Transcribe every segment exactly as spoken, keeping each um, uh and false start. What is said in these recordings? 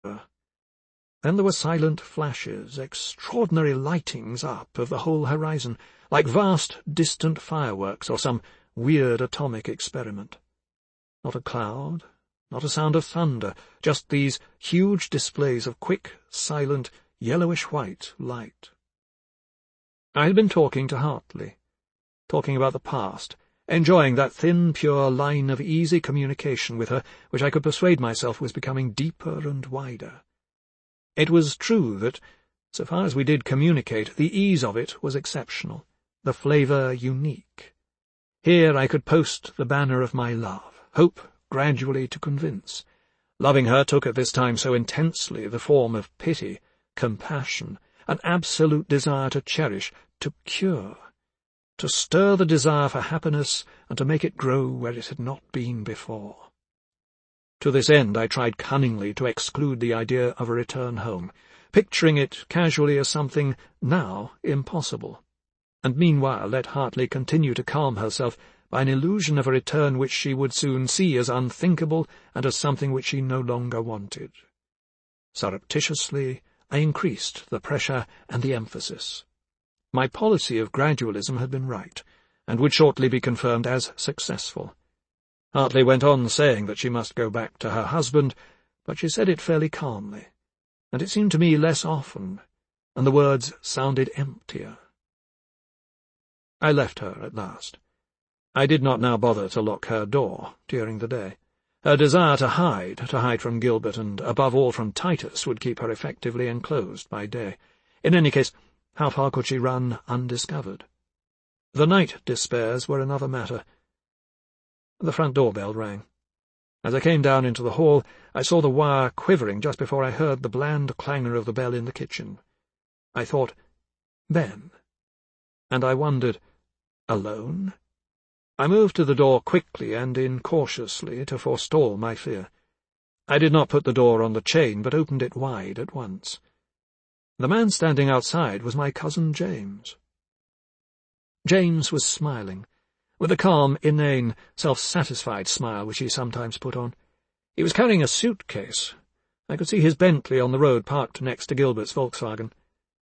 Then there were silent flashes, extraordinary lightings up of the whole horizon, like vast distant fireworks or some weird atomic experiment. Not a cloud, not a sound of thunder, just these huge displays of quick, silent, yellowish-white light. I had been talking to Hartley, talking about the past, enjoying that thin, pure line of easy communication with her which I could persuade myself was becoming deeper and wider. It was true that, so far as we did communicate, the ease of it was exceptional, the flavour unique. Here I could post the banner of my love, hope gradually to convince. Loving her took at this time so intensely the form of pity, compassion, an absolute desire to cherish, to cure, to stir the desire for happiness and to make it grow where it had not been before. To this end I tried cunningly to exclude the idea of a return home, picturing it casually as something now impossible, and meanwhile let Hartley continue to calm herself by an illusion of a return which she would soon see as unthinkable and as something which she no longer wanted. Surreptitiously I increased the pressure and the emphasis. My policy of gradualism had been right, and would shortly be confirmed as successful. Hartley went on saying that she must go back to her husband, but she said it fairly calmly, and it seemed to me less often, and the words sounded emptier. I left her at last. I did not now bother to lock her door during the day. Her desire to hide, to hide from Gilbert and, above all, from Titus, would keep her effectively enclosed by day. In any case, how far could she run undiscovered? The night despairs were another matter. The front door-bell rang. As I came down into the hall, I saw the wire quivering just before I heard the bland clangor of the bell in the kitchen. I thought, Ben. And I wondered, alone? I moved to the door quickly and incautiously to forestall my fear. I did not put the door on the chain, but opened it wide at once. The man standing outside was my cousin James. James was smiling, with a calm, inane, self-satisfied smile which he sometimes put on. He was carrying a suitcase. I could see his Bentley on the road parked next to Gilbert's Volkswagen.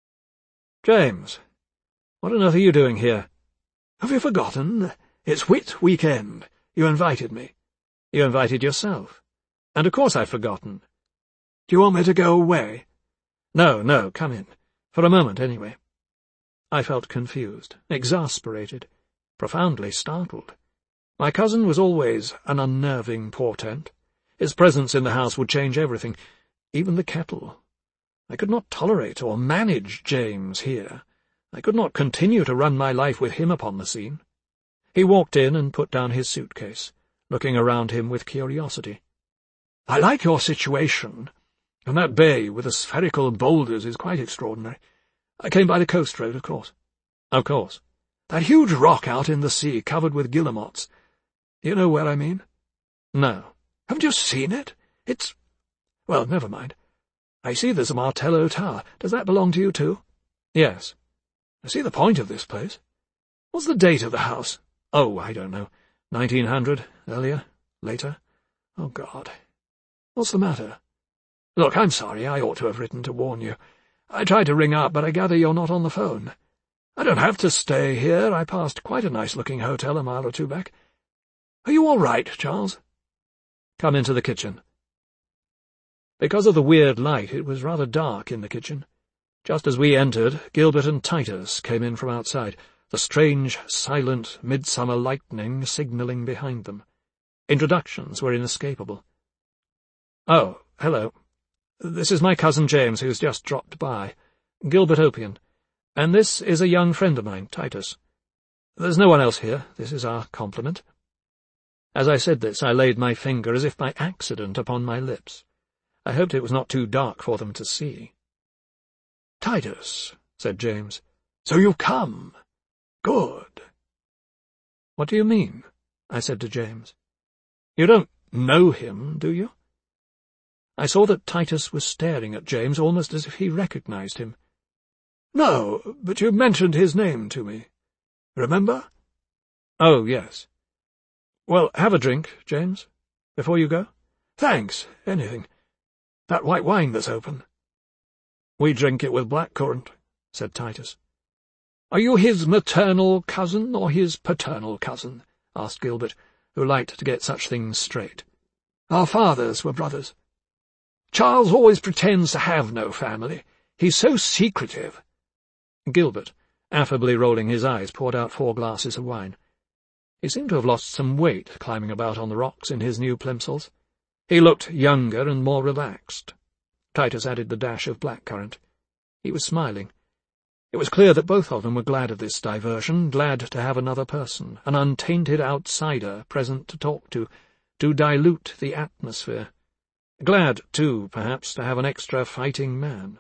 "James, what on earth are you doing here?" "Have you forgotten? It's Whit weekend. You invited me." "You invited yourself. And of course I've forgotten." "Do you want me to go away?" "No, no, come in. For a moment, anyway." I felt confused, exasperated, profoundly startled. My cousin was always an unnerving portent. His presence in the house would change everything, even the kettle. I could not tolerate or manage James here. I could not continue to run my life with him upon the scene. He walked in and put down his suitcase, looking around him with curiosity. "I like your situation, and that bay with the spherical boulders is quite extraordinary. I came by the coast road, of course." "Of course." "That huge rock out in the sea, covered with guillemots. You know where I mean?" "No." "Haven't you seen it? It's— well, never mind. I see there's a Martello Tower. Does that belong to you, too?" "Yes." "I see the point of this place. What's the date of the house?" "Oh, I don't know. Nineteen hundred, earlier, later. Oh, God. What's the matter?" "Look, I'm sorry. I ought to have written to warn you. I tried to ring up, but I gather you're not on the phone. I don't have to stay here. I passed quite a nice-looking hotel a mile or two back. Are you all right, Charles?" "Come into the kitchen." Because of the weird light, it was rather dark in the kitchen. Just as we entered, Gilbert and Titus came in from outside, the strange, silent, midsummer lightning signalling behind them. Introductions were inescapable. "Oh, hello. This is my cousin James, who's just dropped by. Gilbert Opian. And this is a young friend of mine, Titus. There's no one else here. This is our complement." As I said this, I laid my finger, as if by accident, upon my lips. I hoped it was not too dark for them to see. "Titus," said James, "so you've come. Good." "What do you mean?" I said to James. "You don't know him, do you?" I saw that Titus was staring at James almost as if he recognized him. "No, but you mentioned his name to me. Remember?" "Oh, yes." "Well, have a drink, James, before you go." "Thanks, anything. That white wine that's open." "We drink it with blackcurrant," said Titus. "Are you his maternal cousin or his paternal cousin?" asked Gilbert, who liked to get such things straight. "Our fathers were brothers. Charles always pretends to have no family. He's so secretive." Gilbert, affably rolling his eyes, poured out four glasses of wine. He seemed to have lost some weight climbing about on the rocks in his new plimsolls. He looked younger and more relaxed. Titus added the dash of blackcurrant. He was smiling. It was clear that both of them were glad of this diversion, glad to have another person, an untainted outsider, present to talk to, to dilute the atmosphere. Glad, too, perhaps, to have an extra fighting man.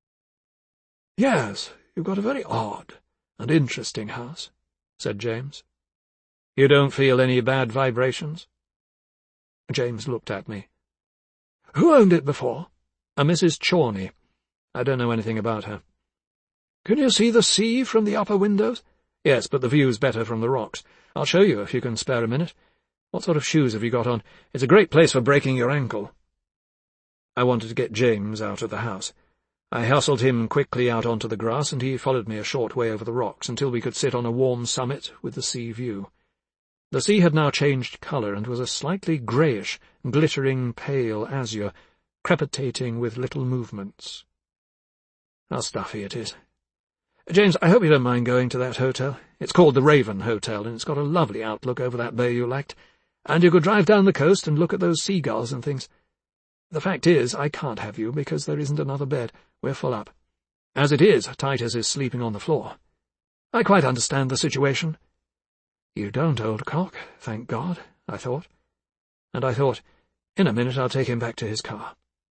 "Yes, you've got a very odd and interesting house," said James. "You don't feel any bad vibrations?" James looked at me. "Who owned it before?" "A Missus Chorney. I don't know anything about her." "Can you see the sea from the upper windows?" "Yes, but the view's better from the rocks. I'll show you if you can spare a minute. What sort of shoes have you got on? It's a great place for breaking your ankle." I wanted to get James out of the house. I hustled him quickly out onto the grass, and he followed me a short way over the rocks until we could sit on a warm summit with the sea view. The sea had now changed colour and was a slightly greyish, glittering pale azure, crepitating with little movements. How stuffy it is. "James, I hope you don't mind going to that hotel. It's called the Raven Hotel, and it's got a lovely outlook over that bay you liked, and you could drive down the coast and look at those seagulls and things. The fact is, I can't have you because there isn't another bed. We're full up. As it is, Titus is sleeping on the floor. I quite understand the situation." "You don't, old cock, thank God," I thought. And I thought, in a minute I'll take him back to his car.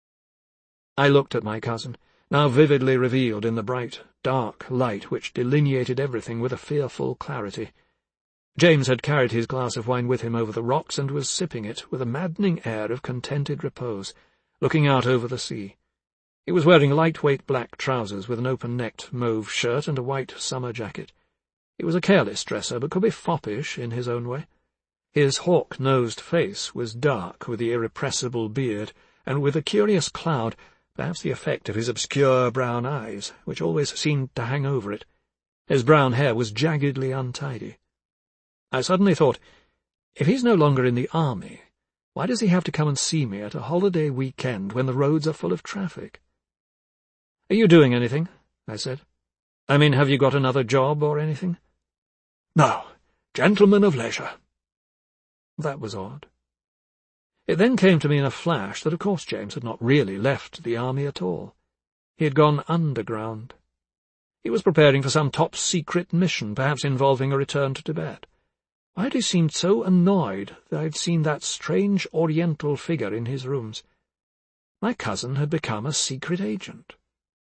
I looked at my cousin, now vividly revealed in the bright, dark light which delineated everything with a fearful clarity. James had carried his glass of wine with him over the rocks and was sipping it with a maddening air of contented repose, looking out over the sea. He was wearing lightweight black trousers with an open-necked mauve shirt and a white summer jacket. He was a careless dresser, but could be foppish in his own way. His hawk-nosed face was dark with the irrepressible beard, and with a curious cloud, perhaps the effect of his obscure brown eyes, which always seemed to hang over it. His brown hair was jaggedly untidy. I suddenly thought, if he's no longer in the army, why does he have to come and see me at a holiday weekend when the roads are full of traffic? "Are you doing anything?" I said. "I mean, have you got another job or anything?" "No, gentleman of leisure." That was odd. It then came to me in a flash that of course James had not really left the army at all. He had gone underground. He was preparing for some top-secret mission, perhaps involving a return to Tibet. Why had he seemed so annoyed that I had seen that strange oriental figure in his rooms? My cousin had become a secret agent.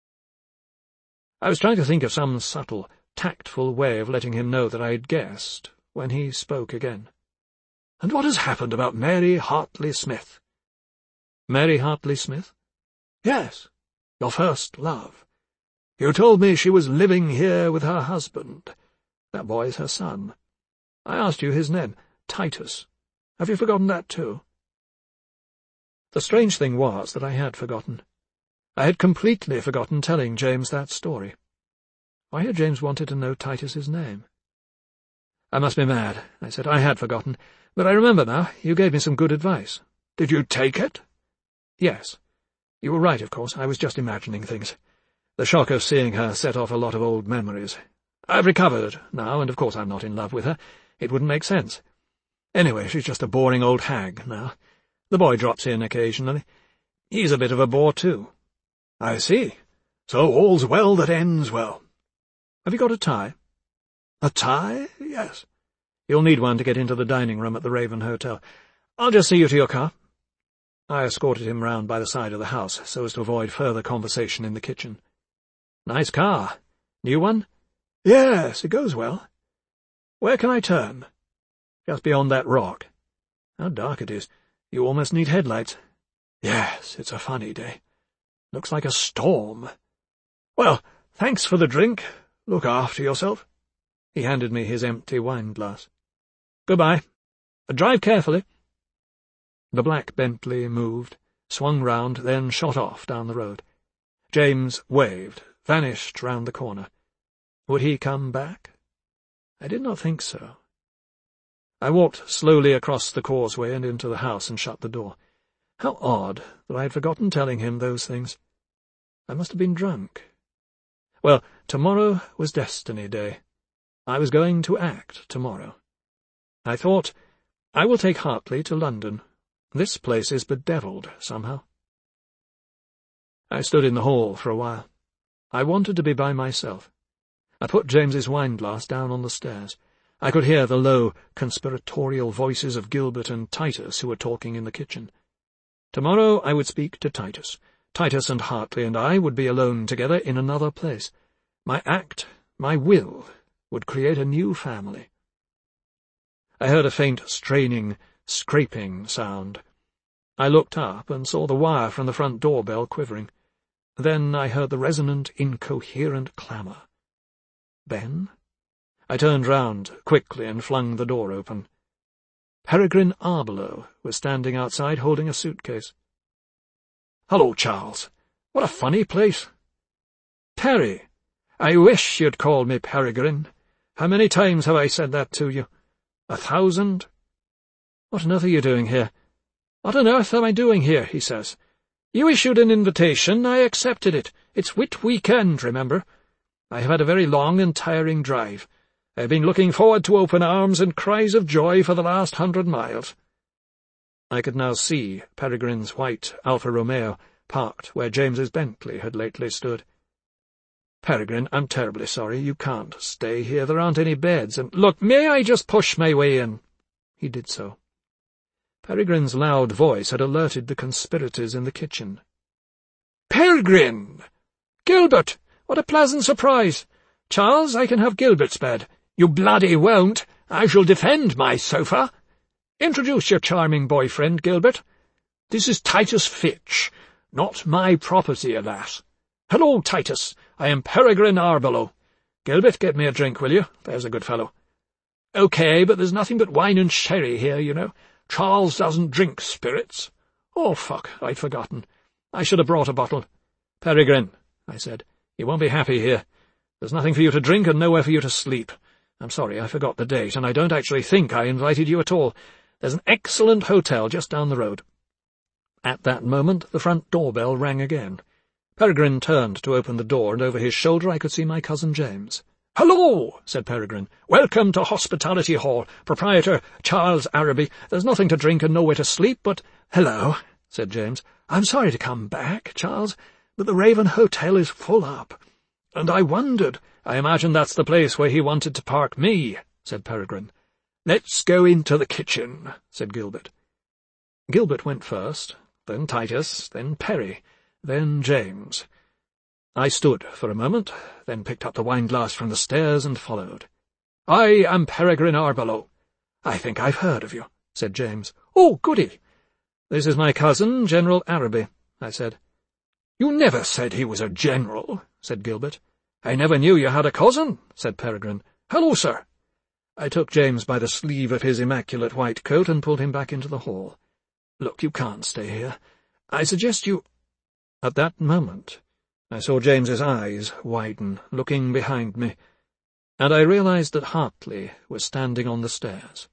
I was trying to think of some subtle, tactful way of letting him know that I had guessed, when he spoke again. "And what has happened about Mary Hartley Smith?" "Mary Hartley Smith?" "Yes, your first love. You told me she was living here with her husband. That boy is her son. I asked you his name, Titus. Have you forgotten that too?" The strange thing was that I had forgotten. I had completely forgotten telling James that story. Why had James wanted to know Titus's name? "I must be mad," I said. "I had forgotten. But I remember now. You gave me some good advice." "Did you take it?" "Yes. You were right, of course. I was just imagining things. The shock of seeing her set off a lot of old memories. I've recovered now, and of course I'm not in love with her. It wouldn't make sense. Anyway, she's just a boring old hag now. The boy drops in occasionally. He's a bit of a bore, too." "I see. So all's well that ends well." "Have you got a tie?" "A tie? Yes." "You'll need one to get into the dining room at the Raven Hotel. I'll just see you to your car." I escorted him round by the side of the house, so as to avoid further conversation in the kitchen. "Nice car. New one?" "Yes, it goes well." "Where can I turn?" "Just beyond that rock." "How dark it is. You almost need headlights." "Yes, it's a funny day. Looks like a storm. Well, thanks for the drink. Look after yourself." He handed me his empty wine-glass. "Goodbye. Drive carefully." The black Bentley moved, swung round, then shot off down the road. James waved, vanished round the corner. Would he come back? I did not think so. I walked slowly across the causeway and into the house and shut the door. How odd that I had forgotten telling him those things. I must have been drunk. Well, tomorrow was Destiny Day. I was going to act tomorrow. I thought, I will take Hartley to London. This place is bedevilled, somehow. I stood in the hall for a while. I wanted to be by myself. I put James's wine-glass down on the stairs. I could hear the low, conspiratorial voices of Gilbert and Titus who were talking in the kitchen. Tomorrow I would speak to Titus. Titus and Hartley and I would be alone together in another place. My act, my will, would create a new family. I heard a faint, straining, scraping sound. I looked up and saw the wire from the front doorbell quivering. Then I heard the resonant, incoherent clamour. Ben? I turned round quickly and flung the door open. Peregrine Arbelo was standing outside holding a suitcase. "Hello, Charles. What a funny place." "Perry, I wish you'd call me Peregrine. How many times have I said that to you? A thousand?" "What on earth are you doing here?" "What on earth am I doing here?" he says. "You issued an invitation. I accepted it. It's Whit Weekend, remember. I have had a very long and tiring drive. I have been looking forward to open arms and cries of joy for the last hundred miles." I could now see Peregrine's white Alfa Romeo parked where James's Bentley had lately stood. "Peregrine, I'm terribly sorry. You can't stay here. There aren't any beds, and— Look, may I just push my way in?" He did so. Peregrine's loud voice had alerted the conspirators in the kitchen. "Peregrine! Gilbert! What a pleasant surprise! Charles, I can have Gilbert's bed." "You bloody won't. I shall defend my sofa." "Introduce your charming boyfriend, Gilbert." "This is Titus Fitch. Not my property, alas." "Hello, Titus. I am Peregrine Arbelo. Gilbert, get me a drink, will you? There's a good fellow." "OK, but there's nothing but wine and sherry here, you know. Charles doesn't drink spirits." "Oh, fuck, I'd forgotten. I should have brought a bottle." "Peregrine," I said, "you won't be happy here. There's nothing for you to drink and nowhere for you to sleep. I'm sorry, I forgot the date, and I don't actually think I invited you at all. There's an excellent hotel just down the road." At that moment the front doorbell rang again. Peregrine turned to open the door, and over his shoulder I could see my cousin James. "Hello," said Peregrine. "Welcome to Hospitality Hall. Proprietor Charles Araby. There's nothing to drink and nowhere to sleep, but—" "Hello," said James. "I'm sorry to come back, Charles, but the Raven Hotel is full up. And I wondered—" "I imagine that's the place where he wanted to park me," said Peregrine. "Let's go into the kitchen," said Gilbert. Gilbert went first, then Titus, then Perry, then James. I stood for a moment, then picked up the wine-glass from the stairs and followed. "I am Peregrine Arbelo." "I think I've heard of you," said James. "Oh, goody." "This is my cousin, General Araby," I said. "You never said he was a general," said Gilbert. "I never knew you had a cousin," said Peregrine. "Hello, sir." I took James by the sleeve of his immaculate white coat and pulled him back into the hall. "Look, you can't stay here. I suggest you—" At that moment I saw James's eyes widen, looking behind me, and I realized that Hartley was standing on the stairs.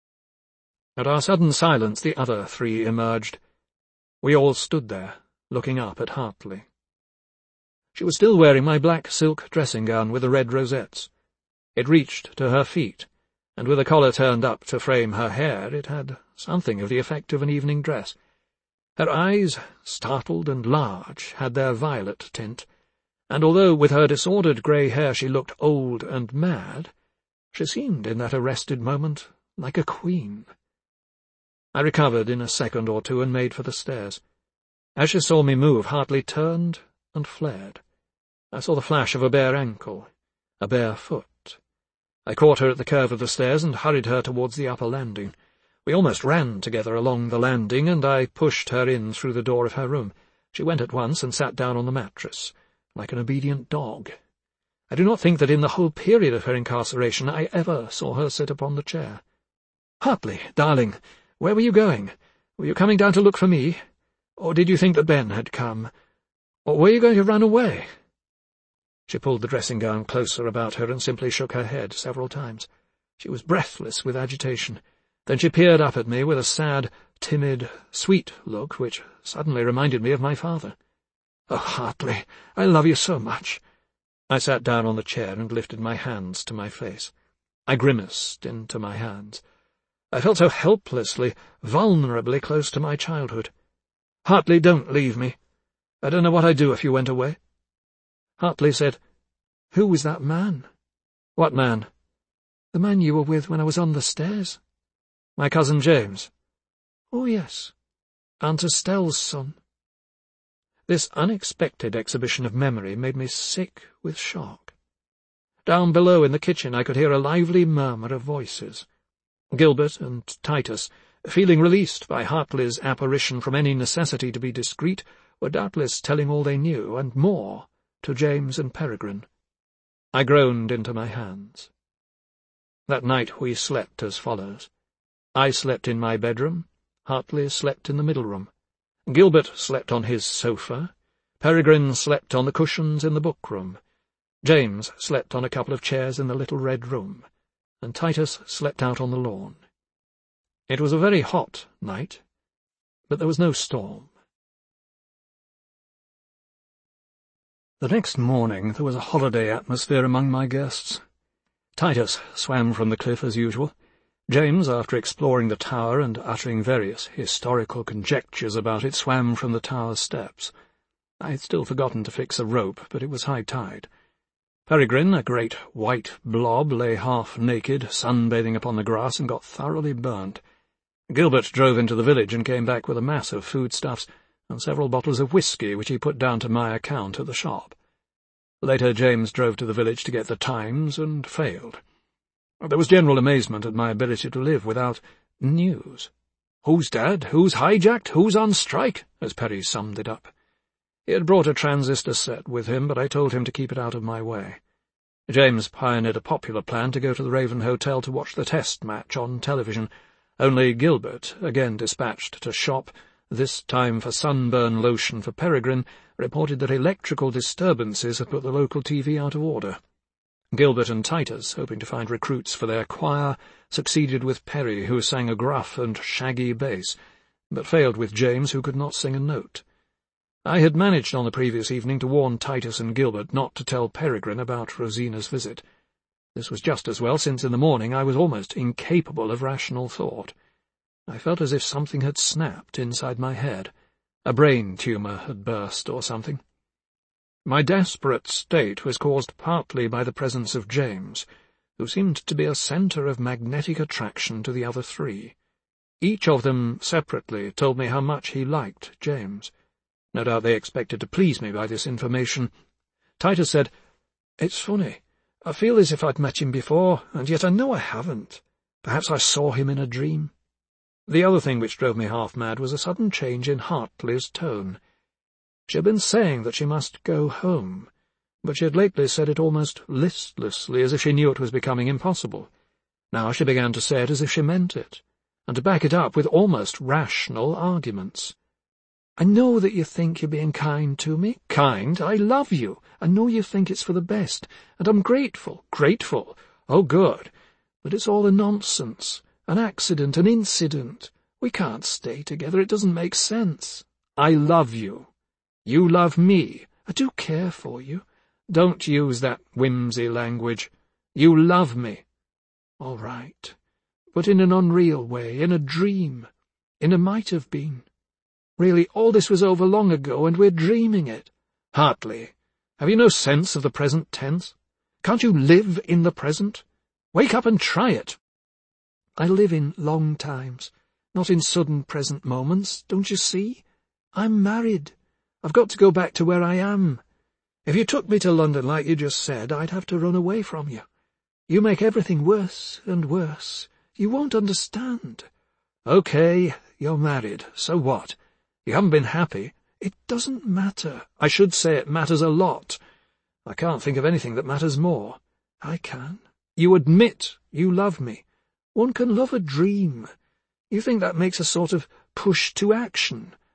At our sudden silence the other three emerged. We all stood there, looking up at Hartley. She was still wearing my black silk dressing-gown with the red rosettes. It reached to her feet, and with a collar turned up to frame her hair, it had something of the effect of an evening dress. Her eyes, startled and large, had their violet tint, and although with her disordered grey hair she looked old and mad, she seemed in that arrested moment like a queen. I recovered in a second or two and made for the stairs. As she saw me move, Hartley turned and fled. I saw the flash of a bare ankle, a bare foot. I caught her at the curve of the stairs and hurried her towards the upper landing. We almost ran together along the landing, and I pushed her in through the door of her room. She went at once and sat down on the mattress, like an obedient dog. I do not think that in the whole period of her incarceration I ever saw her sit upon the chair. "Hartley, darling, where were you going? Were you coming down to look for me?" Or did you think that Ben had come? Or were you going to run away?" She pulled the dressing-gown closer about her and simply shook her head several times. She was breathless with agitation. Then she peered up at me with a sad, timid, sweet look which suddenly reminded me of my father. "Oh, Hartley, I love you so much." I sat down on the chair and lifted my hands to my face. I grimaced into my hands. I felt so helplessly, vulnerably close to my childhood. "Hartley, don't leave me. I don't know what I'd do if you went away." Hartley said, "Who was that man?" "What man?" "The man you were with when I was on the stairs." "My cousin James." "Oh, yes. Aunt Estelle's son." This unexpected exhibition of memory made me sick with shock. Down below in the kitchen I could hear a lively murmur of voices. Gilbert and Titus, feeling released by Hartley's apparition from any necessity to be discreet, were doubtless telling all they knew, and more, to James and Peregrine. I groaned into my hands. That night we slept as follows. I slept in my bedroom, Hartley slept in the middle room. Gilbert slept on his sofa, Peregrine slept on the cushions in the book-room, James slept on a couple of chairs in the little red room, and Titus slept out on the lawn. It was a very hot night, but there was no storm. The next morning there was a holiday atmosphere among my guests. Titus swam from the cliff as usual. James, after exploring the tower and uttering various historical conjectures about it, swam from the tower steps. I had still forgotten to fix a rope, but it was high tide. Peregrine, a great white blob, lay half-naked, sunbathing upon the grass, and got thoroughly burnt. Gilbert drove into the village and came back with a mass of foodstuffs and several bottles of whisky, which he put down to my account at the shop. Later James drove to the village to get the Times, and failed. There was general amazement at my ability to live without news. "Who's dead? Who's hijacked? Who's on strike?" as Perry summed it up. He had brought a transistor set with him, but I told him to keep it out of my way. James pioneered a popular plan to go to the Raven Hotel to watch the Test match on television. Only Gilbert, again dispatched to shop, this time for sunburn lotion for Peregrine, reported that electrical disturbances had put the local T V out of order. Gilbert and Titus, hoping to find recruits for their choir, succeeded with Perry, who sang a gruff and shaggy bass, but failed with James, who could not sing a note. I had managed on the previous evening to warn Titus and Gilbert not to tell Peregrine about Rosina's visit. This was just as well, since in the morning I was almost incapable of rational thought. I felt as if something had snapped inside my head. A brain tumour had burst or something. My desperate state was caused partly by the presence of James, who seemed to be a centre of magnetic attraction to the other three. Each of them, separately, told me how much he liked James. No doubt they expected to please me by this information. Titus said, "It's funny. I feel as if I'd met him before, and yet I know I haven't. Perhaps I saw him in a dream." The other thing which drove me half-mad was a sudden change in Hartley's tone. She had been saying that she must go home, but she had lately said it almost listlessly, as if she knew it was becoming impossible. Now she began to say it as if she meant it, and to back it up with almost rational arguments. "I know that you think you're being kind to me. Kind? I love you. I know you think it's for the best, and I'm grateful. Grateful? Oh, good. But it's all a nonsense. An accident, an incident. We can't stay together. It doesn't make sense. I love you. You love me. I do care for you. Don't use that whimsy language. You love me. All right. But in an unreal way, in a dream, in a might-have-been. Really, all this was over long ago, and we're dreaming it. Hartley, have you no sense of the present tense? Can't you live in the present? Wake up and try it." "I live in long times, not in sudden present moments, don't you see? I'm married. I've got to go back to where I am. If you took me to London like you just said, I'd have to run away from you. You make everything worse and worse. You won't understand." "Okay, you're married. So what? You haven't been happy." "It doesn't matter. I should say it matters a lot. I can't think of anything that matters more." "I can. You admit you love me. One can love a dream. You think that makes a sort of push to action.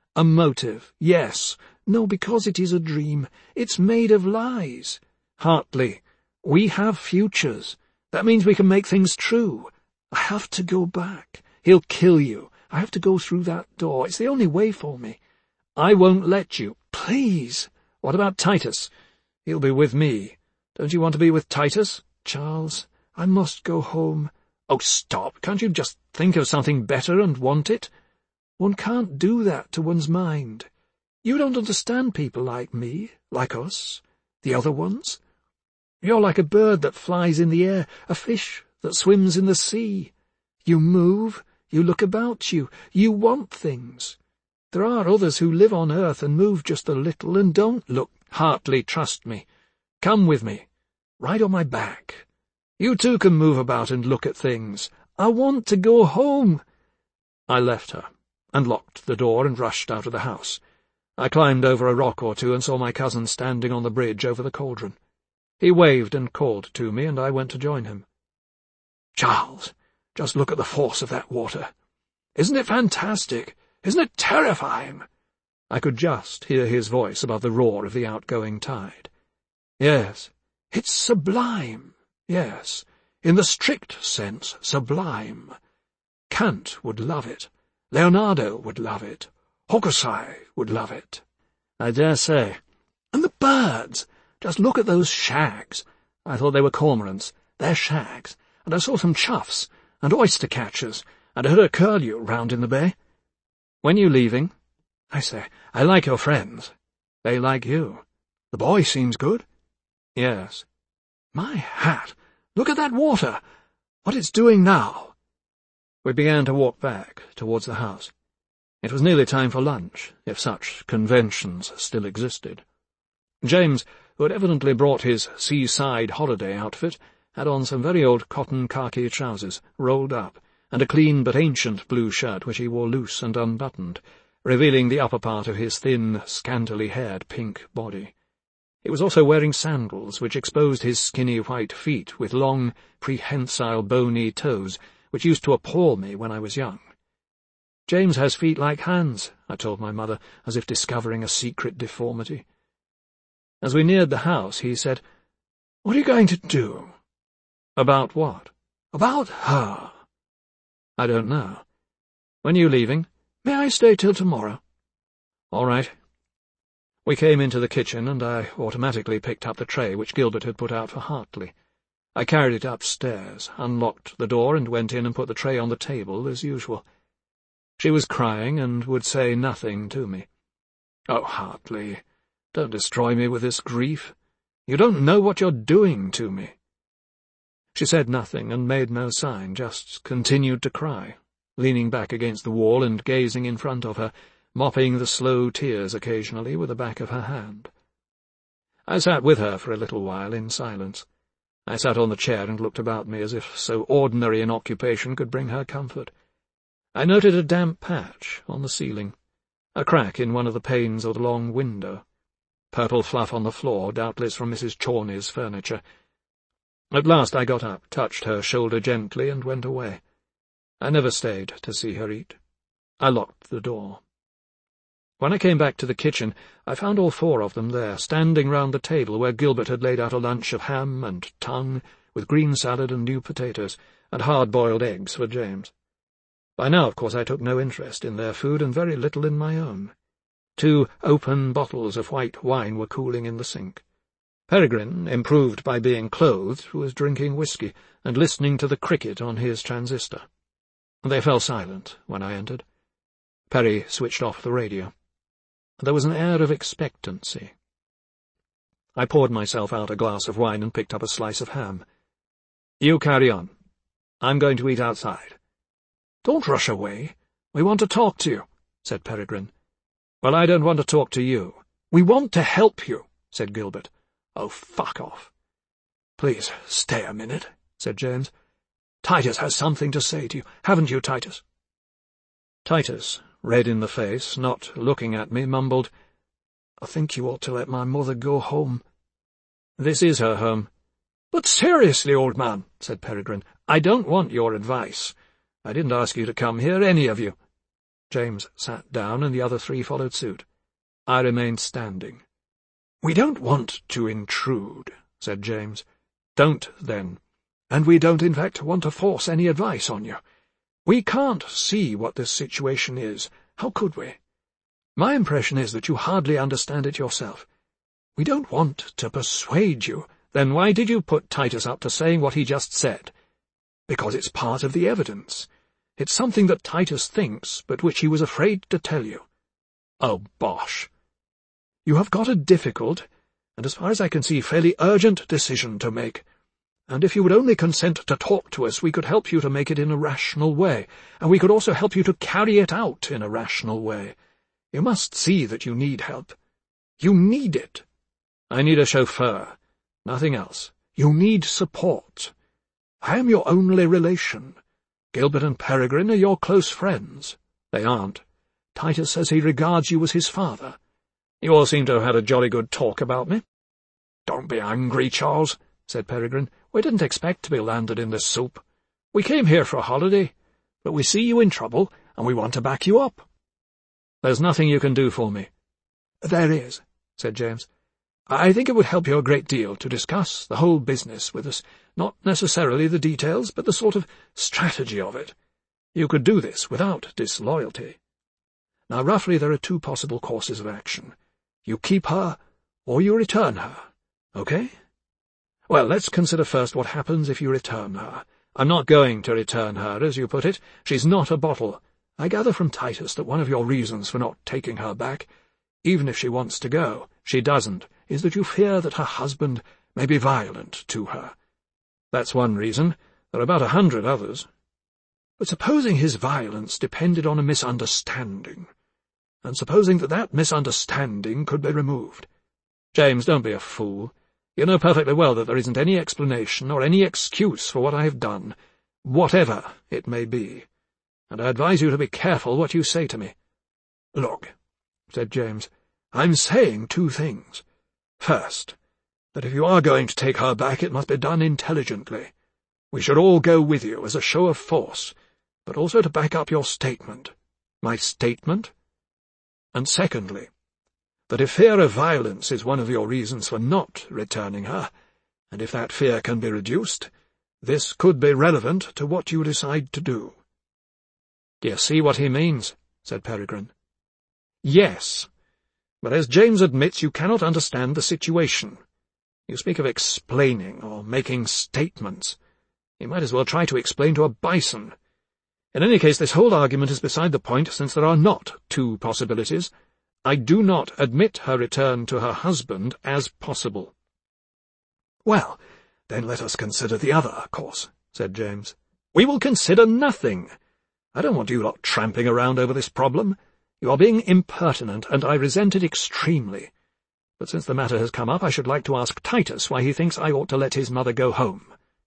A motive, yes. No, because it is a dream. It's made of lies. Hartley, we have futures. That means we can make things true. I have to go back. He'll kill you. I have to go through that door. It's the only way for me. I won't let you. Please. What about Titus? He'll be with me. Don't you want to be with Titus? Charles, I must go home. Oh, stop. Can't you just think of something better and want it? One can't do that to one's mind. You don't understand people like me, like us, the other ones. You're like a bird that flies in the air, a fish that swims in the sea. You move, you look about you, you want things. There are others who live on earth and move just a little and don't look. Hartley, trust me. Come with me. Ride on my back. You too can move about and look at things. I want to go home. I left her, and locked the door and rushed out of the house. I climbed over a rock or two and saw my cousin standing on the bridge over the cauldron. He waved and called to me, and I went to join him. Charles, just look at the force of that water. Isn't it fantastic? Isn't it terrifying? I could just hear his voice above the roar of the outgoing tide. Yes, it's sublime. Yes, in the strict sense, sublime. Kant would love it. Leonardo would love it. Hokusai would love it. I dare say. And the birds! Just look at those shags. I thought they were cormorants. They're shags. And I saw some chuffs, and oyster-catchers, and I heard a curlew round in the bay. When you leaving? I say, I like your friends. They like you. The boy seems good. Yes. My hat! Look at that water! What it's doing now! We began to walk back towards the house. It was nearly time for lunch, if such conventions still existed. James, who had evidently brought his seaside holiday outfit, had on some very old cotton khaki trousers, rolled up, and a clean but ancient blue shirt which he wore loose and unbuttoned, revealing the upper part of his thin, scantily-haired pink body. He was also wearing sandals which exposed his skinny white feet with long, prehensile, bony toes, which used to appall me when I was young. James has feet like hands, I told my mother, as if discovering a secret deformity. As we neared the house, he said, What are you going to do? About what? About her. I don't know. When are you leaving? May I stay till tomorrow? All right. We came into the kitchen, and I automatically picked up the tray which Gilbert had put out for Hartley. I carried it upstairs, unlocked the door, and went in and put the tray on the table, as usual. She was crying, and would say nothing to me. Oh, Hartley, don't destroy me with this grief. You don't know what you're doing to me. She said nothing, and made no sign, just continued to cry, leaning back against the wall and gazing in front of her, mopping the slow tears occasionally with the back of her hand. I sat with her for a little while in silence. I sat on the chair and looked about me as if so ordinary an occupation could bring her comfort. I noted a damp patch on the ceiling, a crack in one of the panes of the long window, purple fluff on the floor, doubtless from Missus Chorney's furniture. At last I got up, touched her shoulder gently, and went away. I never stayed to see her eat. I locked the door. When I came back to the kitchen, I found all four of them there, standing round the table where Gilbert had laid out a lunch of ham and tongue, with green salad and new potatoes, and hard-boiled eggs for James. By now, of course, I took no interest in their food, and very little in my own. Two open bottles of white wine were cooling in the sink. Peregrine, improved by being clothed, was drinking whisky, and listening to the cricket on his transistor. They fell silent when I entered. Perry switched off the radio. There was an air of expectancy. I poured myself out a glass of wine and picked up a slice of ham. You carry on. I'm going to eat outside. Don't rush away. We want to talk to you, said Peregrine. Well, I don't want to talk to you. We want to help you, said Gilbert. Oh, fuck off. Please, stay a minute, said James. Titus has something to say to you. Haven't you, Titus? Titus, red in the face, not looking at me, mumbled, I think you ought to let my mother go home. This is her home. But seriously, old man, said Peregrine, I don't want your advice. I didn't ask you to come here, any of you. James sat down, and the other three followed suit. I remained standing. "We don't want to intrude," said James. "Don't, then. And we don't, in fact, want to force any advice on you. We can't see what this situation is. How could we? My impression is that you hardly understand it yourself. We don't want to persuade you." "Then why did you put Titus up to saying what he just said?" "Because it's part of the evidence. It's something that Titus thinks, but which he was afraid to tell you." "Oh, bosh. You have got a difficult, and as far as I can see, fairly urgent decision to make. And if you would only consent to talk to us, we could help you to make it in a rational way, and we could also help you to carry it out in a rational way. You must see that you need help. You need it." "I need a chauffeur. Nothing else." "You need support. I am your only relation. Gilbert and Peregrine are your close friends." "They aren't. Titus says he regards you as his father." "You all seem to have had a jolly good talk about me." "Don't be angry, Charles," said Peregrine. "We didn't expect to be landed in this soup. We came here for a holiday, but we see you in trouble, and we want to back you up." "There's nothing you can do for me." "There is," said James. "I think it would help you a great deal to discuss the whole business with us, not necessarily the details, but the sort of strategy of it. You could do this without disloyalty. Now, roughly, there are two possible courses of action. You keep her, or you return her. Okay? Well, let's consider first what happens if you return her. I'm not going to return her, as you put it. She's not a bottle. I gather from Titus that one of your reasons for not taking her back, even if she wants to go, she doesn't, is that you fear that her husband may be violent to her. That's one reason. There are about a hundred others. But supposing his violence depended on a misunderstanding, and supposing that that misunderstanding could be removed. James, don't be a fool. You know perfectly well that there isn't any explanation or any excuse for what I have done, whatever it may be, and I advise you to be careful what you say to me." "Look," said James, "I'm saying two things. First, that if you are going to take her back, it must be done intelligently. We should all go with you as a show of force, but also to back up your statement." "My statement?" "And secondly, that if fear of violence is one of your reasons for not returning her, and if that fear can be reduced, this could be relevant to what you decide to do." "Do you see what he means?" said Peregrine. "Yes, but as James admits, you cannot understand the situation. You speak of explaining or making statements. You might as well try to explain to a bison. In any case, this whole argument is beside the point, since there are not two possibilities. I do not admit her return to her husband as possible." "Well, then let us consider the other course," said James. "We will consider nothing. I don't want you lot tramping around over this problem. You are being impertinent, and I resent it extremely. But since the matter has come up, I should like to ask Titus why he thinks I ought to let his mother go home."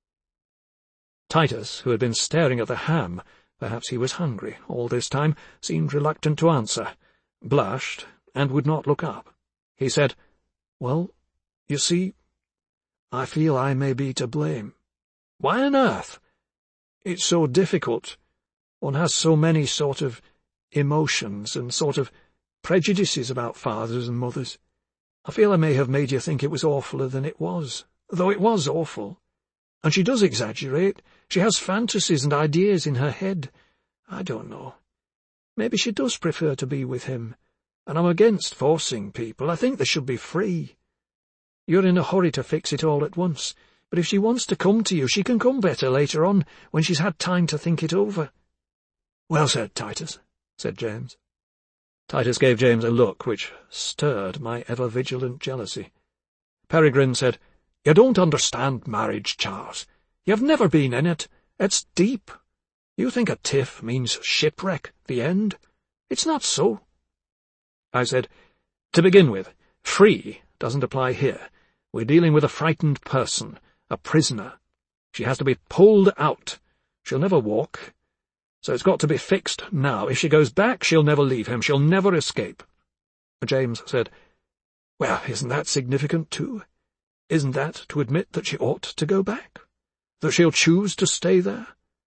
Titus, who had been staring at the ham, perhaps he was hungry, all this time, seemed reluctant to answer, blushed, and would not look up. He said, "Well, you see, I feel I may be to blame." "Why on earth?" "It's so difficult. One has so many sort of emotions and sort of prejudices about fathers and mothers. I feel I may have made you think it was awfuler than it was, though it was awful. And she does exaggerate. She has fantasies and ideas in her head. I don't know. Maybe she does prefer to be with him, and I'm against forcing people. I think they should be free. You're in a hurry to fix it all at once, but if she wants to come to you, she can come better later on, when she's had time to think it over." "Well said, Titus," said James. Titus gave James a look which stirred my ever-vigilant jealousy. Peregrine said, "You don't understand marriage, Charles. You've never been in it. It's deep. You think a tiff means shipwreck, the end. It's not so." I said, "To begin with, free doesn't apply here. We're dealing with a frightened person, a prisoner. She has to be pulled out. She'll never walk. So it's got to be fixed now. If she goes back, she'll never leave him. She'll never escape." James said, "Well, isn't that significant, too? Isn't that to admit that she ought to go back? That she'll choose to stay there?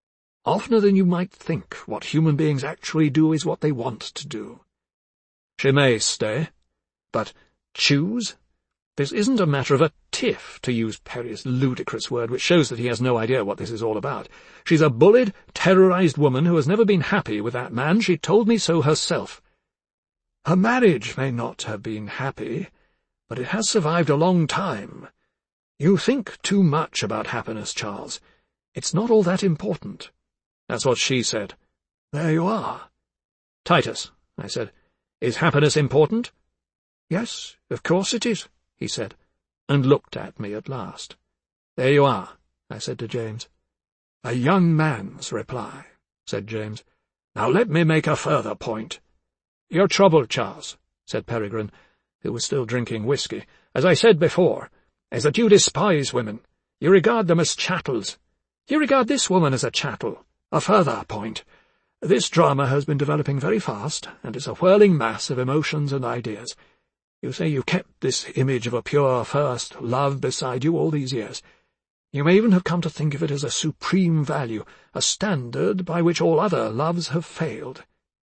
Oftener than you might think, what human beings actually do is what they want to do. She may stay, but choose? This isn't a matter of a tiff, to use Perry's ludicrous word, which shows that he has no idea what this is all about. She's a bullied, terrorized woman who has never been happy with that man. She told me so herself. Her marriage may not have been happy, but it has survived a long time. You think too much about happiness, Charles. It's not all that important. That's what she said. There you are. Titus, I said, is happiness important? Yes, of course it is, he said, and looked at me at last. There you are, I said to James. A young man's reply, said James. Now let me make a further point. Your trouble, Charles, said Peregrine, who was still drinking whisky, as I said before, is that you despise women. You regard them as chattels. You regard this woman as a chattel. A further point. This drama has been developing very fast, and is a whirling mass of emotions and ideas. You say you kept this image of a pure first love beside you all these years. You may even have come to think of it as a supreme value, a standard by which all other loves have failed.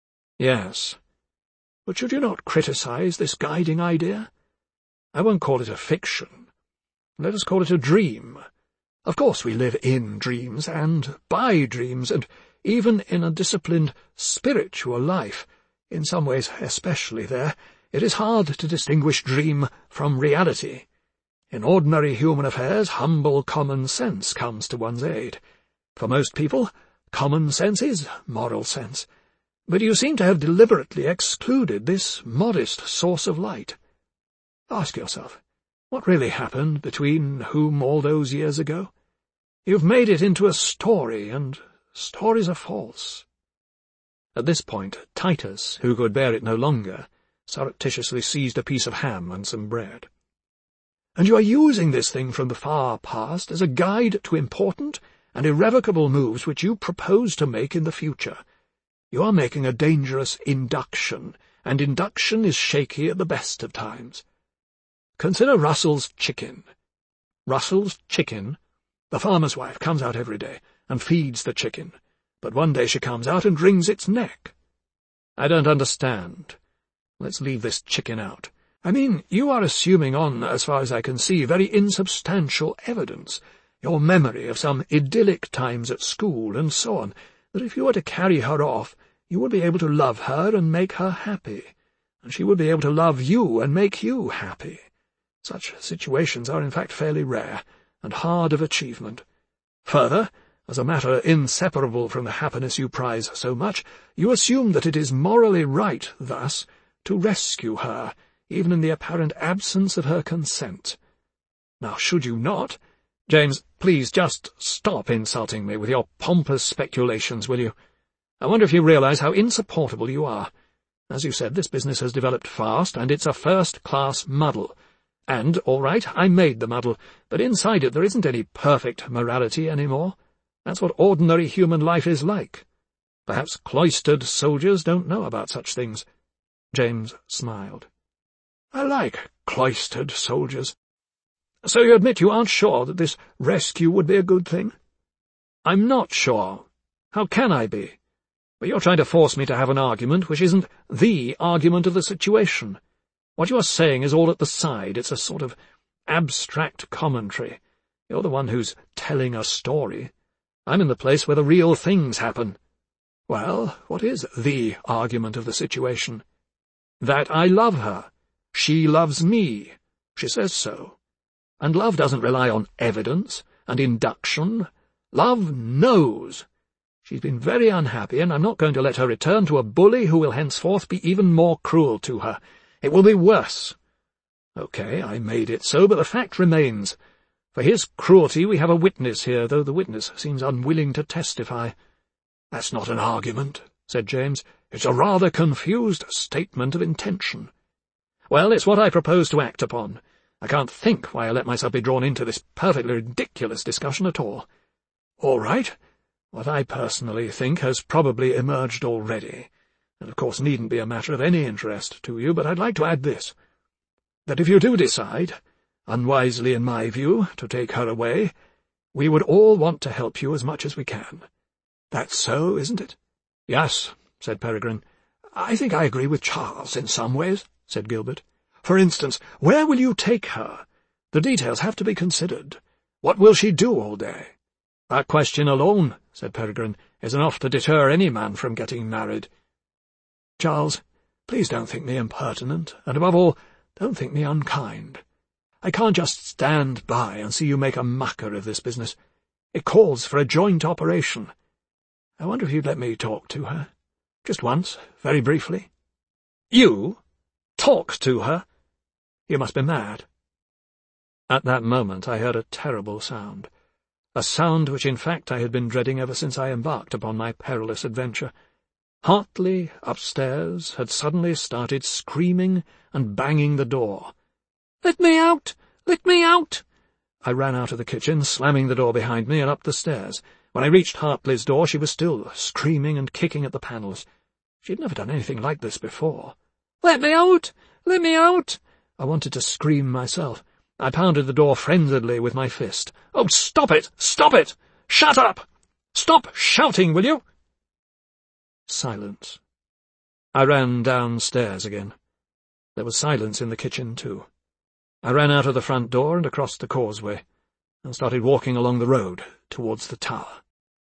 Yes. But should you not criticize this guiding idea? I won't call it a fiction. Let us call it a dream. Of course we live in dreams, and by dreams, and even in a disciplined spiritual life, in some ways especially there, it is hard to distinguish dream from reality. In ordinary human affairs, humble common sense comes to one's aid. For most people, common sense is moral sense. But you seem to have deliberately excluded this modest source of light. Ask yourself, what really happened between whom all those years ago? You've made it into a story, and stories are false. At this point, Titus, who could bear it no longer, surreptitiously seized a piece of ham and some bread. And you are using this thing from the far past as a guide to important and irrevocable moves which you propose to make in the future. You are making a dangerous induction, and induction is shaky at the best of times. Consider Russell's chicken. Russell's chicken? The farmer's wife comes out every day and feeds the chicken, but one day she comes out and wrings its neck. I don't understand. Let's leave this chicken out. I mean, you are assuming on, as far as I can see, very insubstantial evidence, your memory of some idyllic times at school and so on, that if you were to carry her off, you would be able to love her and make her happy, and she would be able to love you and make you happy. Such situations are in fact fairly rare, and hard of achievement. Further, as a matter inseparable from the happiness you prize so much, you assume that it is morally right, thus, to rescue her, even in the apparent absence of her consent. Now, should you not— James, please just stop insulting me with your pompous speculations, will you? I wonder if you realize how insupportable you are. As you said, this business has developed fast, and it's a first-class muddle. And, all right, I made the muddle, but inside it there isn't any perfect morality any more. That's what ordinary human life is like. Perhaps cloistered soldiers don't know about such things. James smiled. I like cloistered soldiers. So you admit you aren't sure that this rescue would be a good thing? I'm not sure. How can I be? But you're trying to force me to have an argument which isn't the argument of the situation. What you are saying is all at the side. It's a sort of abstract commentary. You're the one who's telling a story. I'm in the place where the real things happen. Well, what is the argument of the situation? That I love her. She loves me. She says so. And love doesn't rely on evidence and induction. Love knows. She's been very unhappy, and I'm not going to let her return to a bully who will henceforth be even more cruel to her. It will be worse. Okay, I made it so, but the fact remains. For his cruelty we have a witness here, though the witness seems unwilling to testify. That's not an argument, said James. It's a rather confused statement of intention. Well, it's what I propose to act upon. I can't think why I let myself be drawn into this perfectly ridiculous discussion at all. All right. What I personally think has probably emerged already, and of course needn't be a matter of any interest to you, but I'd like to add this, that if you do decide, unwisely in my view, to take her away, we would all want to help you as much as we can. That's so, isn't it? Yes, said Peregrine. I think I agree with Charles in some ways, said Gilbert. For instance, where will you take her? The details have to be considered. What will she do all day? That question alone, said Peregrine, is enough to deter any man from getting married. Charles, please don't think me impertinent, and above all, don't think me unkind. I can't just stand by and see you make a mucker of this business. It calls for a joint operation. I wonder if you'd let me talk to her. Just once, very briefly. You? Talk to her? You must be mad. At that moment I heard a terrible sound, a sound which in fact I had been dreading ever since I embarked upon my perilous adventure. Hartley, upstairs, had suddenly started screaming and banging the door. "Let me out! Let me out!" I ran out of the kitchen, slamming the door behind me, and up the stairs. When I reached Hartley's door, she was still screaming and kicking at the panels. She had never done anything like this before. "Let me out! Let me out!" I wanted to scream myself. I pounded the door frenziedly with my fist. "Oh, stop it! Stop it! Shut up! Stop shouting, will you?" Silence. I ran downstairs again. There was silence in the kitchen, too. I ran out of the front door and across the causeway, and started walking along the road towards the tower.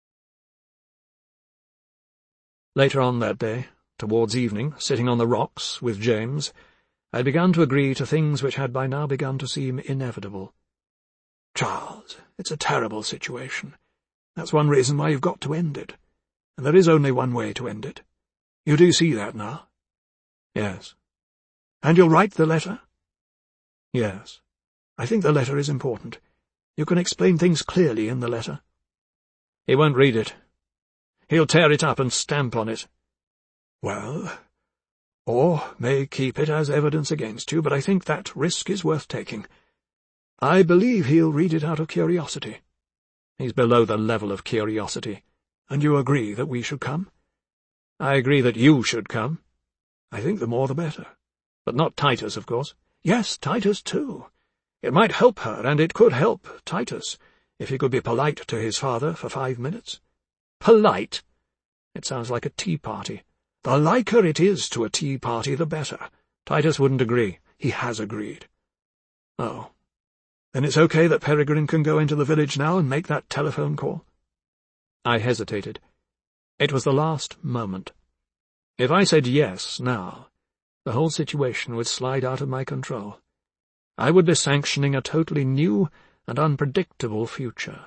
Later on that day, towards evening, sitting on the rocks with James, I had begun to agree to things which had by now begun to seem inevitable. "Charles, it's a terrible situation. That's one reason why you've got to end it. And there is only one way to end it. You do see that now?" "Yes." "And you'll write the letter?" "Yes. I think the letter is important. You can explain things clearly in the letter." "He won't read it. He'll tear it up and stamp on it." "Well, or may keep it as evidence against you, but I think that risk is worth taking. I believe he'll read it out of curiosity." "He's below the level of curiosity." "And you agree that we should come?" "I agree that you should come." "I think the more the better." "But not Titus, of course." "Yes, Titus too. It might help her, and it could help Titus, if he could be polite to his father for five minutes." "Polite? It sounds like a tea-party." "The liker it is to a tea-party, the better. Titus wouldn't agree." "He has agreed." "Oh. Then it's okay that Peregrine can go into the village now and make that telephone call?" I hesitated. It was the last moment. If I said yes now, the whole situation would slide out of my control. I would be sanctioning a totally new and unpredictable future.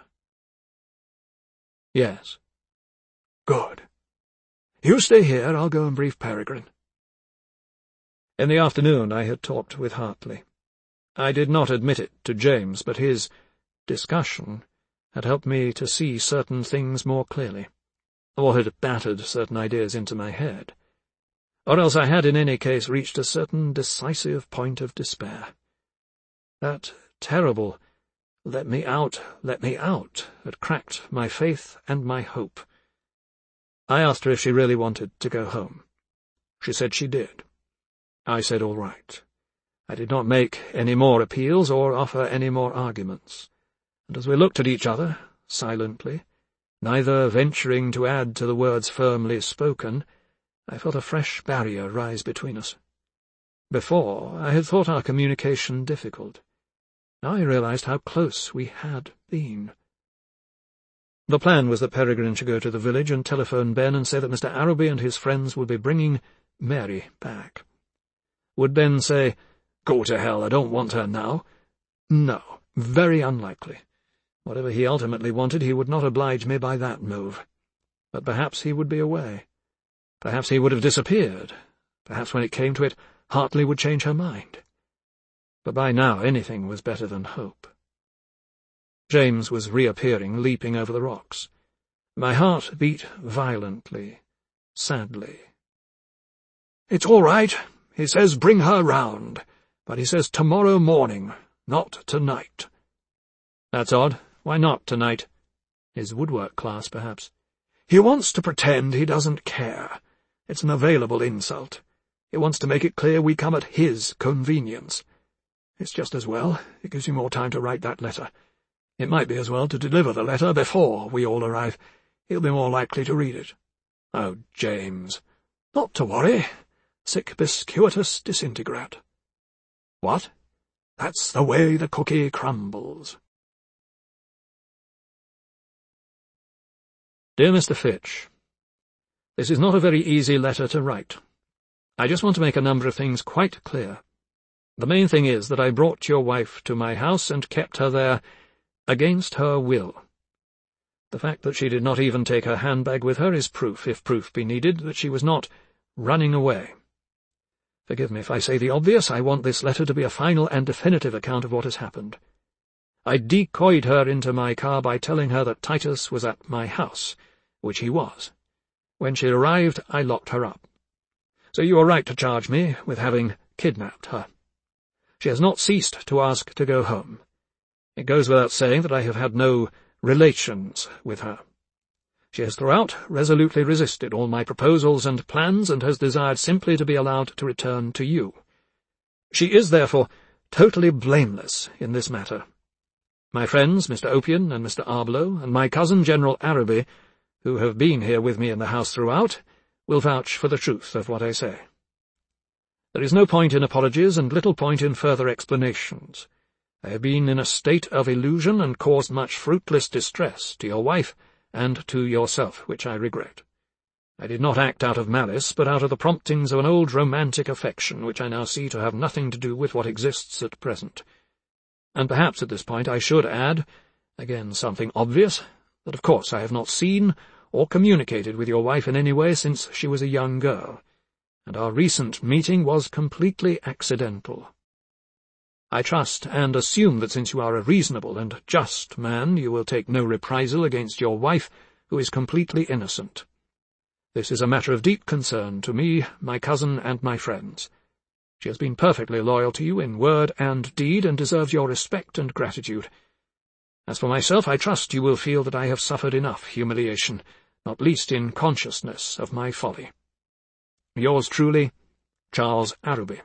"Yes." "Good. You stay here, I'll go and brief Peregrine." In the afternoon I had talked with Hartley. I did not admit it to James, but his discussion had helped me to see certain things more clearly, or had battered certain ideas into my head, or else I had in any case reached a certain decisive point of despair. That terrible "let me out, let me out" had cracked my faith and my hope. I asked her if she really wanted to go home. She said she did. I said all right. I did not make any more appeals or offer any more arguments, and as we looked at each other, silently, neither venturing to add to the words firmly spoken, I felt a fresh barrier rise between us. Before, I had thought our communication difficult. Now I realized how close we had been. The plan was that Peregrine should go to the village and telephone Ben and say that Mister Arrowby and his friends would be bringing Mary back. Would Ben say, "Go to hell, I don't want her now"? No, very unlikely. Whatever he ultimately wanted, he would not oblige me by that move. But perhaps he would be away. Perhaps he would have disappeared. Perhaps when it came to it, Hartley would change her mind. But by now anything was better than hope. James was reappearing, leaping over the rocks. My heart beat violently, sadly. "It's all right. He says bring her round, but he says tomorrow morning, not tonight." "That's odd. Why not tonight?" "His woodwork class, perhaps." "He wants to pretend he doesn't care. It's an available insult. He wants to make it clear we come at his convenience. It's just as well. It gives you more time to write that letter. It might be as well to deliver the letter before we all arrive. he'll be more likely to read it. Oh, James, not to worry. Sic biscuitus disintegrat. What? That's the way the cookie crumbles. Dear Mister Fitch, this is not a very easy letter to write. I just want to make a number of things quite clear. The main thing is that I brought your wife to my house and kept her there against her will. The fact that she did not even take her handbag with her is proof, if proof be needed, that she was not running away. Forgive me if I say the obvious. I want this letter to be a final and definitive account of what has happened. I decoyed her into my car by telling her that Titus was at my house, which he was. When she arrived, I locked her up. So you are right to charge me with having kidnapped her. She has not ceased to ask to go home. It goes without saying that I have had no relations with her. She has throughout resolutely resisted all my proposals and plans, and has desired simply to be allowed to return to you. She is, therefore, totally blameless in this matter. My friends, Mister Opian and Mister Arblow, and my cousin General Araby, who have been here with me in the house throughout, will vouch for the truth of what I say. There is no point in apologies and little point in further explanations. I have been in a state of illusion and caused much fruitless distress to your wife and to yourself, which I regret. I did not act out of malice, but out of the promptings of an old romantic affection, which I now see to have nothing to do with what exists at present. And perhaps at this point I should add, again something obvious, that of course I have not seen or communicated with your wife in any way since she was a young girl, and our recent meeting was completely accidental. I trust and assume that since you are a reasonable and just man, you will take no reprisal against your wife, who is completely innocent. This is a matter of deep concern to me, my cousin, and my friends. She has been perfectly loyal to you in word and deed, and deserves your respect and gratitude. As for myself, I trust you will feel that I have suffered enough humiliation, not least in consciousness of my folly. Yours truly, Charles Araby.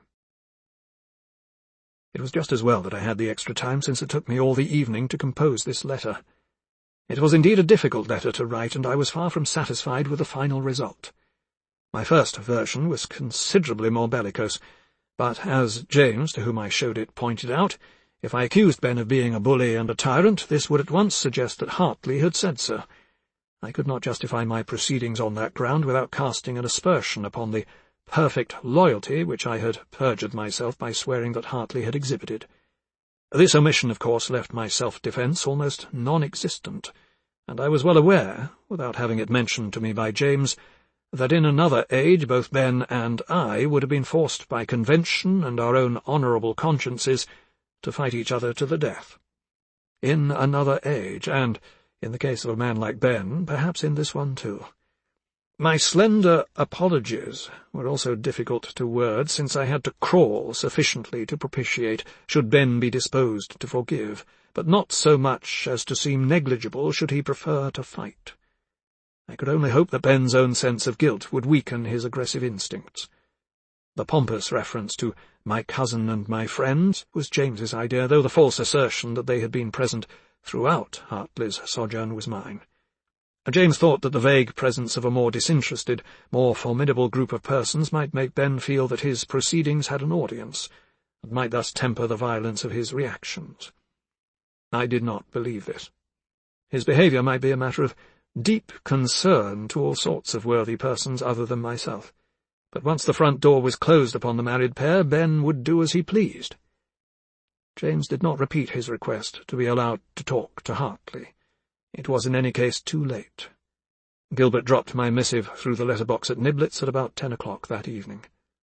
It was just as well that I had the extra time, since it took me all the evening to compose this letter. It was indeed a difficult letter to write, and I was far from satisfied with the final result. My first version was considerably more bellicose, but, as James, to whom I showed it, pointed out, if I accused Ben of being a bully and a tyrant, this would at once suggest that Hartley had said so. I could not justify my proceedings on that ground without casting an aspersion upon the perfect loyalty which I had perjured myself by swearing that Hartley had exhibited. This omission, of course, left my self-defence almost non-existent, and I was well aware, without having it mentioned to me by James, that in another age both Ben and I would have been forced by convention and our own honourable consciences to fight each other to the death. In another age, and, in the case of a man like Ben, perhaps in this one too. My slender apologies were also difficult to word, since I had to crawl sufficiently to propitiate, should Ben be disposed to forgive, but not so much as to seem negligible should he prefer to fight. I could only hope that Ben's own sense of guilt would weaken his aggressive instincts. The pompous reference to my cousin and my friends was James's idea, though the false assertion that they had been present throughout Hartley's sojourn was mine. James thought that the vague presence of a more disinterested, more formidable group of persons might make Ben feel that his proceedings had an audience, and might thus temper the violence of his reactions. I did not believe this. His behaviour might be a matter of deep concern to all sorts of worthy persons other than myself, but once the front door was closed upon the married pair, Ben would do as he pleased. James did not repeat his request to be allowed to talk to Hartley. It was in any case too late. Gilbert dropped my missive through the letterbox at Niblets at about ten o'clock that evening.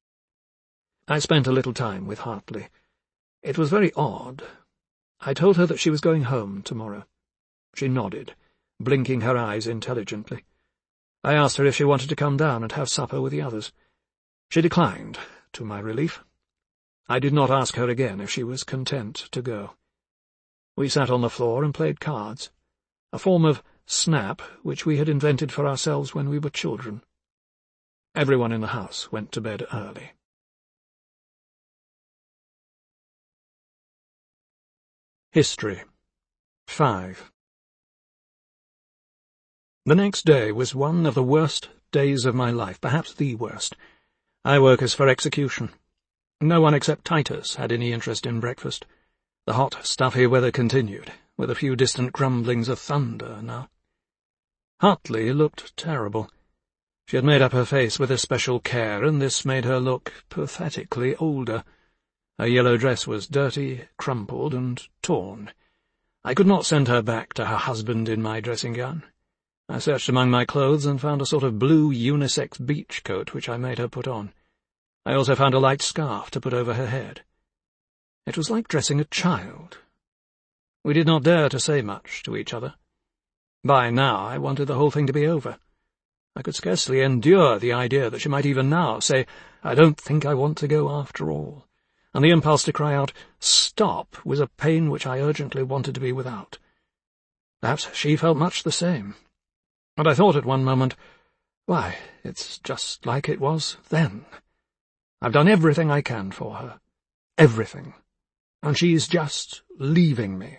I spent a little time with Hartley. It was very odd. I told her that she was going home tomorrow. She nodded, blinking her eyes intelligently. I asked her if she wanted to come down and have supper with the others. She declined, to my relief. I did not ask her again if she was content to go. We sat on the floor and played cards, a form of snap which we had invented for ourselves when we were children. Everyone in the house went to bed early. History. five. The next day was one of the worst days of my life, perhaps the worst. I woke as for execution. No one except Titus had any interest in breakfast. The hot, stuffy weather continued, with a few distant grumblings of thunder now. Hartley looked terrible. She had made up her face with especial care, and this made her look pathetically older. Her yellow dress was dirty, crumpled, and torn. I could not send her back to her husband in my dressing-gown. I searched among my clothes and found a sort of blue unisex beach coat which I made her put on. I also found a light scarf to put over her head. It was like dressing a child. We did not dare to say much to each other. By now I wanted the whole thing to be over. I could scarcely endure the idea that she might even now say, "I don't think I want to go after all," and the impulse to cry out, "Stop," was a pain which I urgently wanted to be without. Perhaps she felt much the same. And I thought at one moment, why, it's just like it was then. I've done everything I can for her. Everything. And she's just leaving me.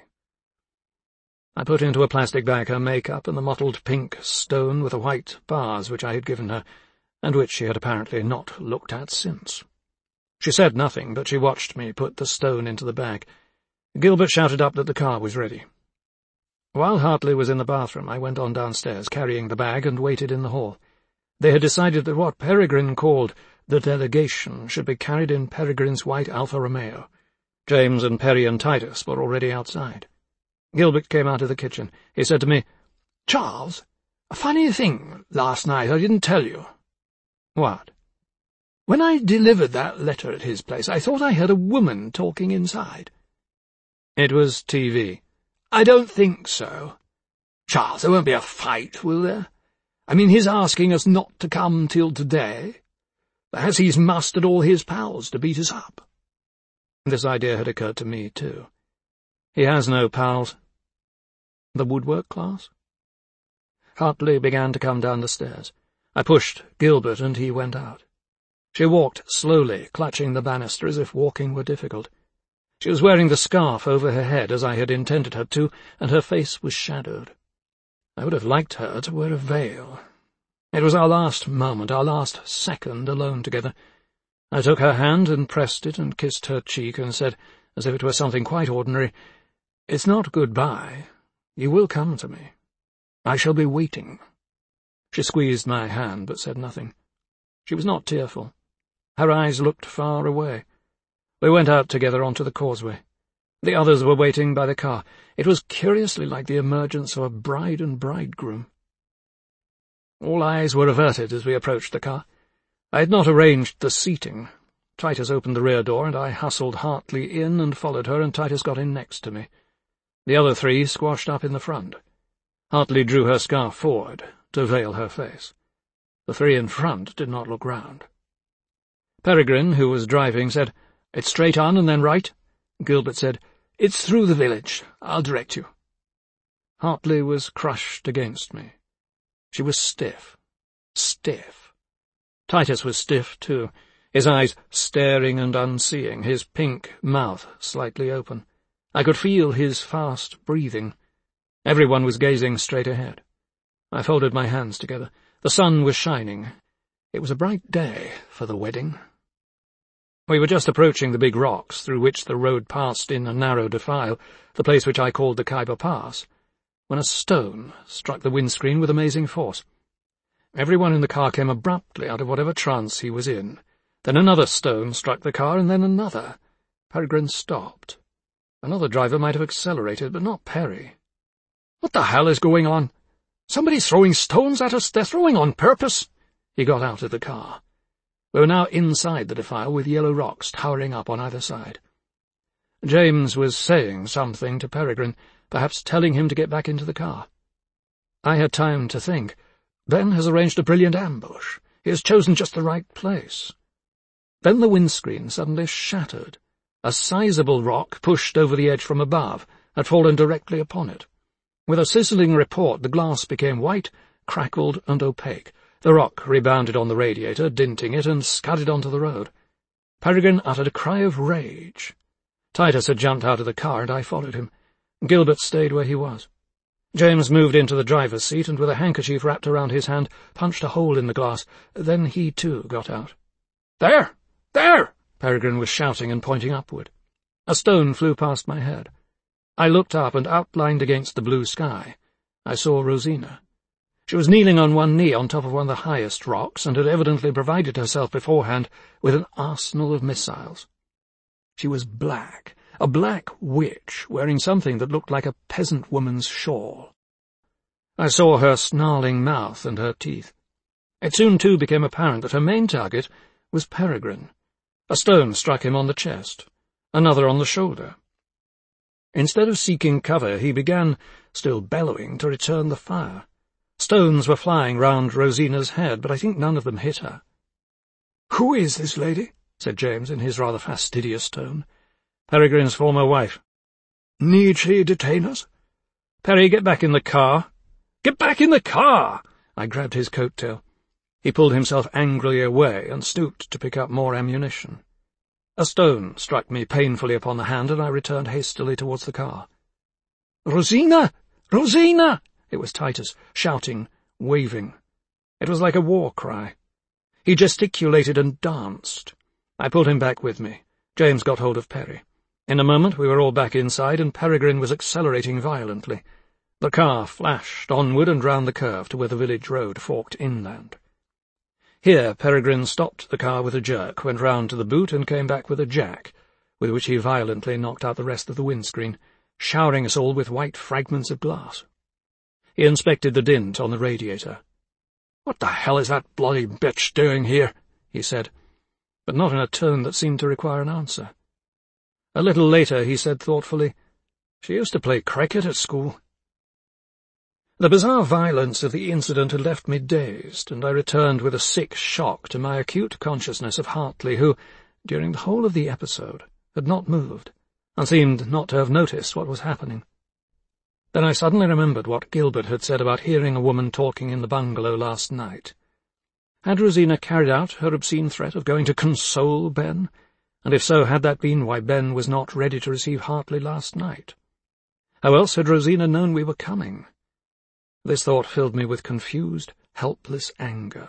I put into a plastic bag her make-up and the mottled pink stone with the white bars which I had given her, and which she had apparently not looked at since. She said nothing, but she watched me put the stone into the bag. Gilbert shouted up that the car was ready. While Hartley was in the bathroom, I went on downstairs, carrying the bag, and waited in the hall. They had decided that what Peregrine called the delegation should be carried in Peregrine's white Alfa Romeo. James and Perry and Titus were already outside. Gilbert came out of the kitchen. He said to me, "Charles, a funny thing last night I didn't tell you." "What?" "When I delivered that letter at his place, I thought I heard a woman talking inside." "It was T V. "I don't think so. Charles, there won't be a fight, will there? I mean, his asking us not to come till today. Perhaps he's mustered all his pals to beat us up." This idea had occurred to me, too. He has no pals. The woodwork class? Hartley began to come down the stairs. I pushed Gilbert, and he went out. She walked slowly, clutching the banister as if walking were difficult. She was wearing the scarf over her head, as I had intended her to, and her face was shadowed. I would have liked her to wear a veil. It was our last moment, our last second alone together. I took her hand and pressed it and kissed her cheek and said, as if it were something quite ordinary, "It's not good-bye. You will come to me. I shall be waiting." She squeezed my hand, but said nothing. She was not tearful. Her eyes looked far away. We went out together onto the causeway. The others were waiting by the car. It was curiously like the emergence of a bride and bridegroom. All eyes were averted as we approached the car. I had not arranged the seating. Titus opened the rear door, and I hustled Hartley in and followed her, and Titus got in next to me. The other three squashed up in the front. Hartley drew her scarf forward to veil her face. The three in front did not look round. Peregrine, who was driving, said, "It's straight on and then right." Gilbert said, "It's through the village. I'll direct you." Hartley was crushed against me. She was stiff. Stiff. Titus was stiff, too, his eyes staring and unseeing, his pink mouth slightly open. I could feel his fast breathing. Everyone was gazing straight ahead. I folded my hands together. The sun was shining. It was a bright day for the wedding. We were just approaching the big rocks through which the road passed in a narrow defile, the place which I called the Khyber Pass, when a stone struck the windscreen with amazing force. Everyone in the car came abruptly out of whatever trance he was in. Then another stone struck the car, and then another. Peregrine stopped. Another driver might have accelerated, but not Perry. "What the hell is going on? Somebody's throwing stones at us. They're throwing on purpose." He got out of the car. We were now inside the defile, with yellow rocks towering up on either side. James was saying something to Peregrine, perhaps telling him to get back into the car. I had time to think. Ben has arranged a brilliant ambush. He has chosen just the right place. Then the windscreen suddenly shattered. A sizable rock, pushed over the edge from above, had fallen directly upon it. With a sizzling report, the glass became white, crackled, and opaque. The rock rebounded on the radiator, dinting it, and scudded onto the road. Peregrine uttered a cry of rage. Titus had jumped out of the car, and I followed him. Gilbert stayed where he was. James moved into the driver's seat and, with a handkerchief wrapped around his hand, punched a hole in the glass. Then he, too, got out. "There! There!" Peregrine was shouting and pointing upward. A stone flew past my head. I looked up, and outlined against the blue sky, I saw Rosina. She was kneeling on one knee on top of one of the highest rocks, and had evidently provided herself beforehand with an arsenal of missiles. She was black, a black witch, wearing something that looked like a peasant woman's shawl. I saw her snarling mouth and her teeth. It soon, too, became apparent that her main target was Peregrine. A stone struck him on the chest, another on the shoulder. Instead of seeking cover, he began, still bellowing, to return the fire. Stones were flying round Rosina's head, but I think none of them hit her. "Who is this lady?" said James in his rather fastidious tone. "Peregrine's former wife." "Need she detain us?" "Perry, get back in the car." "Get back in the car!" I grabbed his coat-tail. He pulled himself angrily away and stooped to pick up more ammunition. A stone struck me painfully upon the hand, and I returned hastily towards the car. "Rosina! Rosina!" It was Titus, shouting, waving. It was like a war cry. He gesticulated and danced. I pulled him back with me. James got hold of Perry. In a moment we were all back inside, and Peregrine was accelerating violently. The car flashed onward and round the curve to where the village road forked inland. Here Peregrine stopped the car with a jerk, went round to the boot, and came back with a jack, with which he violently knocked out the rest of the windscreen, showering us all with white fragments of glass. He inspected the dint on the radiator. "What the hell is that bloody bitch doing here?" he said, but not in a tone that seemed to require an answer. A little later he said thoughtfully, "She used to play cricket at school." The bizarre violence of the incident had left me dazed, and I returned with a sick shock to my acute consciousness of Hartley, who, during the whole of the episode, had not moved, and seemed not to have noticed what was happening. Then I suddenly remembered what Gilbert had said about hearing a woman talking in the bungalow last night. Had Rosina carried out her obscene threat of going to console Ben? And if so, had that been why Ben was not ready to receive Hartley last night? How else had Rosina known we were coming? This thought filled me with confused, helpless anger.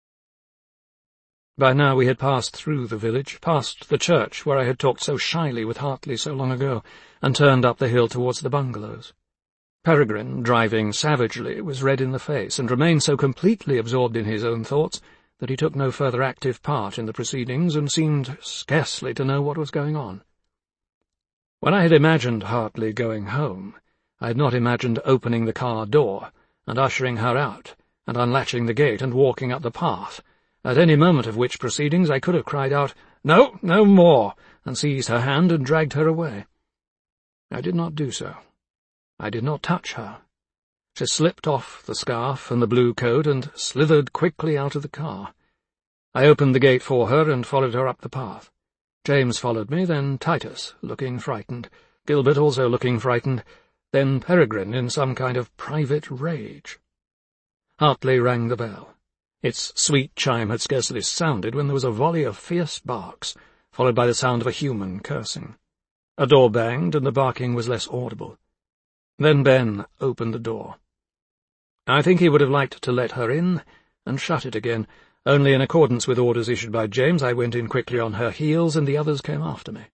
By now we had passed through the village, past the church where I had talked so shyly with Hartley so long ago, and turned up the hill towards the bungalows. Peregrine, driving savagely, was red in the face, and remained so completely absorbed in his own thoughts that he took no further active part in the proceedings, and seemed scarcely to know what was going on. When I had imagined Hartley going home, I had not imagined opening the car door, and ushering her out, and unlatching the gate, and walking up the path, at any moment of which proceedings I could have cried out, "No, no more," and seized her hand and dragged her away. I did not do so. I did not touch her. She slipped off the scarf and the blue coat and slithered quickly out of the car. I opened the gate for her and followed her up the path. James followed me, then Titus, looking frightened, Gilbert also looking frightened, then Peregrine in some kind of private rage. Hartley rang the bell. Its sweet chime had scarcely sounded when there was a volley of fierce barks, followed by the sound of a human cursing. A door banged, and the barking was less audible. Then Ben opened the door. I think he would have liked to let her in and shut it again, only in accordance with orders issued by James I went in quickly on her heels, and the others came after me.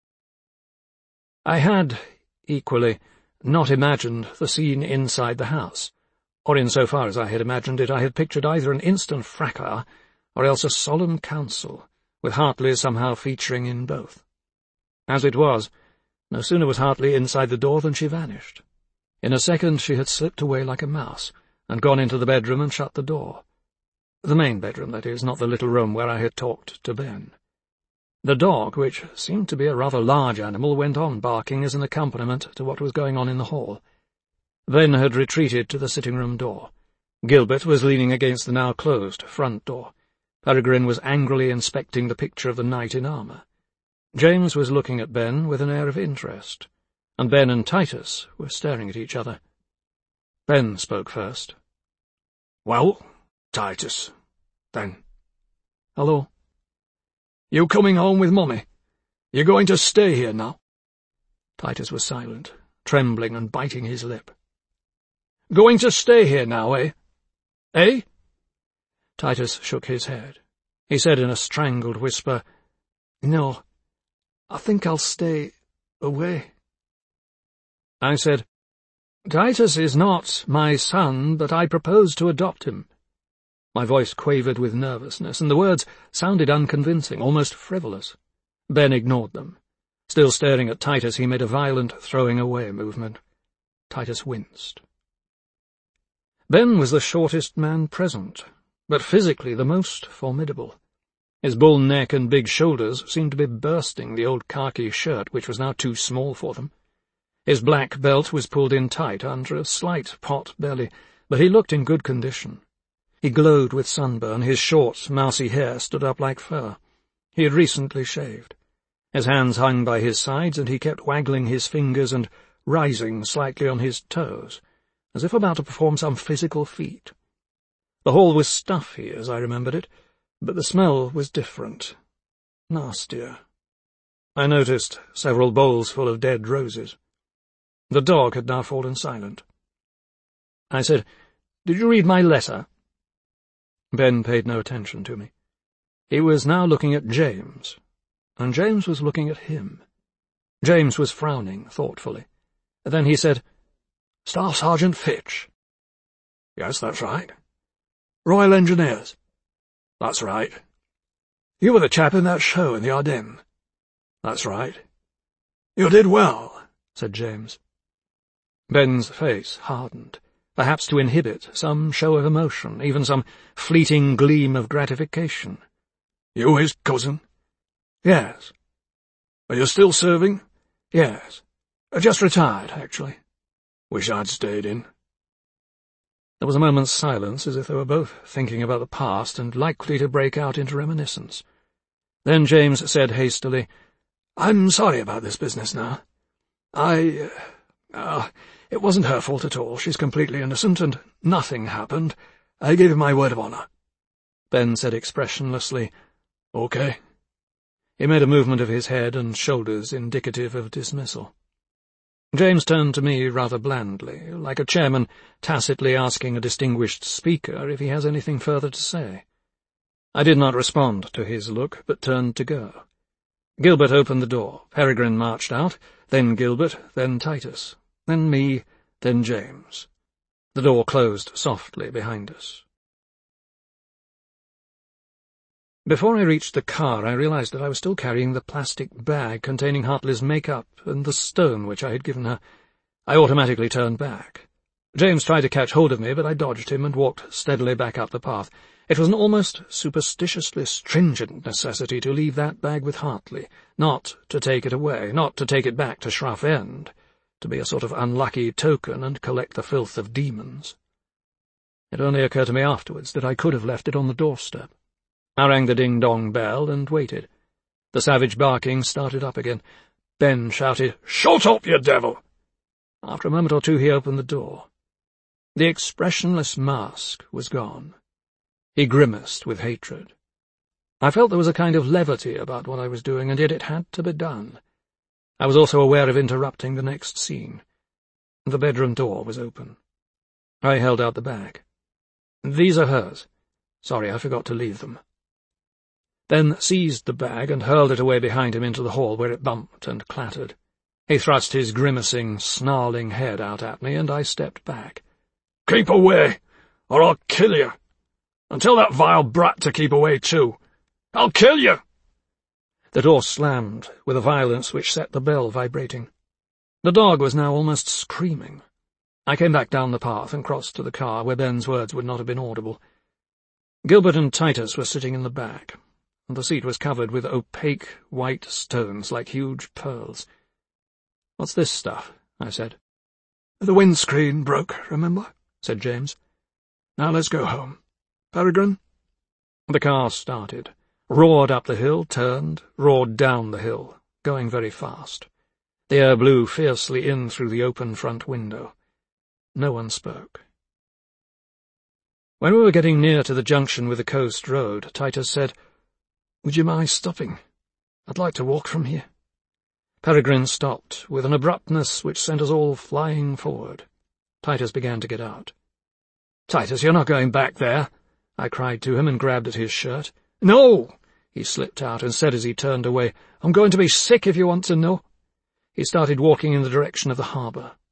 I had, equally, not imagined the scene inside the house, or in so far as I had imagined it I had pictured either an instant fracas or else a solemn council, with Hartley somehow featuring in both. As it was, no sooner was Hartley inside the door than she vanished. In a second she had slipped away like a mouse, and gone into the bedroom and shut the door. The main bedroom, that is, not the little room where I had talked to Ben. The dog, which seemed to be a rather large animal, went on barking as an accompaniment to what was going on in the hall. Ben had retreated to the sitting-room door. Gilbert was leaning against the now closed front door. Peregrine was angrily inspecting the picture of the knight in armour. James was looking at Ben with an air of interest, and Ben and Titus were staring at each other. Ben spoke first. "Well, Titus, then." "Hello." "You coming home with Mummy? You going to stay here now?" Titus was silent, trembling and biting his lip. Going to stay here now, eh? Eh? Titus shook his head. He said in a strangled whisper, No, I think I'll stay away. I said, Titus is not my son, but I propose to adopt him. My voice quavered with nervousness, and the words sounded unconvincing, almost frivolous. Ben ignored them. Still staring at Titus, he made a violent throwing-away movement. Titus winced. Ben was the shortest man present, but physically the most formidable. His bull neck and big shoulders seemed to be bursting the old khaki shirt, which was now too small for them. His black belt was pulled in tight under a slight pot belly, but he looked in good condition. He glowed with sunburn, his short, mousy hair stood up like fur. He had recently shaved. His hands hung by his sides, and he kept waggling his fingers and rising slightly on his toes, as if about to perform some physical feat. The hall was stuffy, as I remembered it, but the smell was different, nastier. I noticed several bowls full of dead roses. The dog had now fallen silent. I said, Did you read my letter? Ben paid no attention to me. He was now looking at James, and James was looking at him. James was frowning thoughtfully. Then he said, Staff Sergeant Fitch. Yes, that's right. Royal Engineers. That's right. You were the chap in that show in the Ardennes. That's right. You did well, said James. Ben's face hardened, perhaps to inhibit some show of emotion, even some fleeting gleam of gratification. You his cousin? Yes. Are you still serving? Yes. I just retired, actually. Wish I'd stayed in. There was a moment's silence, as if they were both thinking about the past and likely to break out into reminiscence. Then James said hastily, I'm sorry about this business now. I... Uh, uh, it wasn't her fault at all. She's completely innocent, and nothing happened. I gave him my word of honour. Ben said expressionlessly, OK. He made a movement of his head and shoulders indicative of dismissal. James turned to me rather blandly, like a chairman tacitly asking a distinguished speaker if he has anything further to say. I did not respond to his look, but turned to go. Gilbert opened the door. Peregrine marched out, then Gilbert, then Titus, then me, then James. The door closed softly behind us. Before I reached the car, I realized that I was still carrying the plastic bag containing Hartley's make-up and the stone which I had given her. I automatically turned back. James tried to catch hold of me, but I dodged him and walked steadily back up the path. It was an almost superstitiously stringent necessity to leave that bag with Hartley, not to take it away, not to take it back to Shrough End, to be a sort of unlucky token and collect the filth of demons. It only occurred to me afterwards that I could have left it on the doorstep. I rang the ding-dong bell and waited. The savage barking started up again. Ben shouted, "Shut up, you devil!" After a moment or two he opened the door. The expressionless mask was gone. He grimaced with hatred. I felt there was a kind of levity about what I was doing, and yet it had to be done. I was also aware of interrupting the next scene. The bedroom door was open. I held out the bag. "These are hers. Sorry, I forgot to leave them." Then seized the bag and hurled it away behind him into the hall, where it bumped and clattered. He thrust his grimacing, snarling head out at me, and I stepped back. "Keep away, or I'll kill you. And tell that vile brat to keep away too. I'll kill you!" The door slammed with a violence which set the bell vibrating. The dog was now almost screaming. I came back down the path and crossed to the car, where Ben's words would not have been audible. Gilbert and Titus were sitting in the back, and the seat was covered with opaque white stones like huge pearls. "What's this stuff?" I said. "The windscreen broke, remember?" said James. "Now let's go home. Peregrine?" The car started, roared up the hill, turned, roared down the hill, going very fast. The air blew fiercely in through the open front window. No one spoke. When we were getting near to the junction with the coast road, Titus said, "Would you mind stopping? I'd like to walk from here." Peregrine stopped, with an abruptness which sent us all flying forward. Titus began to get out. "Titus, you're not going back there," I cried to him and grabbed at his shirt. "No!" he slipped out and said as he turned away. "I'm going to be sick if you want to know." He started walking in the direction of the harbour.